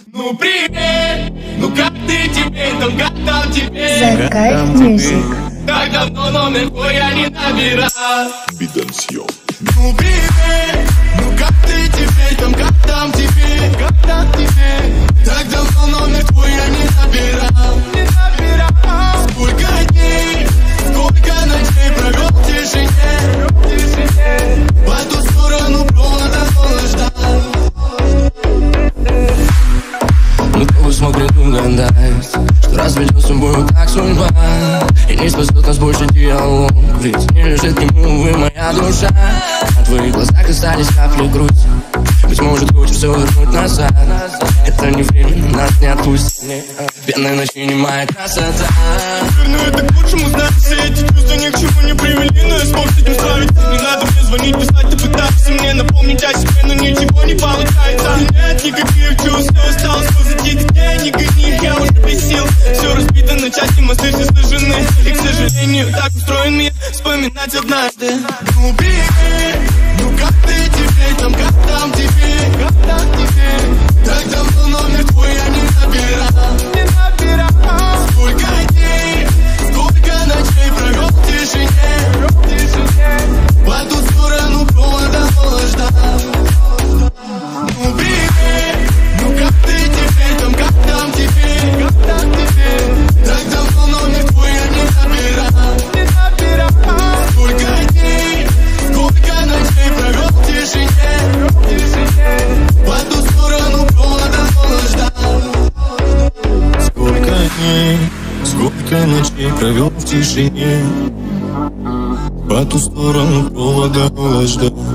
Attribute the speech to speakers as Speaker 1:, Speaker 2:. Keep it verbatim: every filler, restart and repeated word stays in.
Speaker 1: Ну привет, ну как ты теперь, там как там теперь?
Speaker 2: Закайф Мьюзик.
Speaker 1: Так давно номер твой я не набирал.
Speaker 3: Бидансьон.
Speaker 1: Ну привет, ну как ты теперь, там как там теперь? Как там теперь? Так давно номер твой я не набирал. Не набирал. Сколько дней, сколько ночей провел в тишине, в тишине. По ту сторону провода он ждал.
Speaker 4: Ну кто смотрит, угадает, что разведет с собой так судьба. И не спасет нас больше диалог, ведь не лежит к нему, увы, моя душа. На твоих глазах остались капли грусти. Быть может, хочешь все вернуть назад. Это не время, нас не отпустит. Пенной ночи не моя красота.
Speaker 1: Наверное, это к лучшему, знаешь, все эти чувства ни к чему не привели. Но я смог с этим справиться. Не надо мне звонить, писать, ты пытаешься мне напомнить о себе, но ничего не получается. Нет никаких чувств, все осталось позади. Где не гони, я уже без сил. Все разбито на части, мосты все сожжены. И, к сожалению, так устроен мир. Вспоминать однажды. Ну, привет, ну как ты теперь, там как там теперь? Как там теперь? Так давно номер твой я не набирал. Не набирал. Сколько дней, сколько ночей провел в тишине, в тишине. По ту сторону провода он ждал. Ну привет, ну как ты теперь, там как там теперь? Как там теперь? Так давно номер твой я не набирал. Не набирал. Сколько дней, сколько ночей провел в тишине, в тишине. По ту сторону провода он ждал. Сколько дней, сколько ночей провел в тишине. По ту сторону провода он ждал.